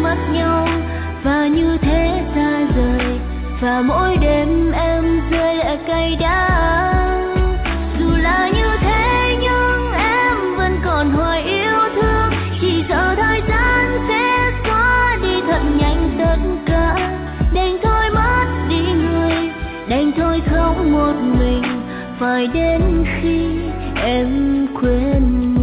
mất nhau và như thế xa rời, và mỗi đêm em rơi lệ cay đắng. Dù là như thế nhưng em vẫn còn hoài yêu thương, chỉ sợ thời gian sẽ xóa đi thật nhanh tất cả. Đành thôi mất đi người, đành thôi khóc một mình, phải đến khi em quên mình.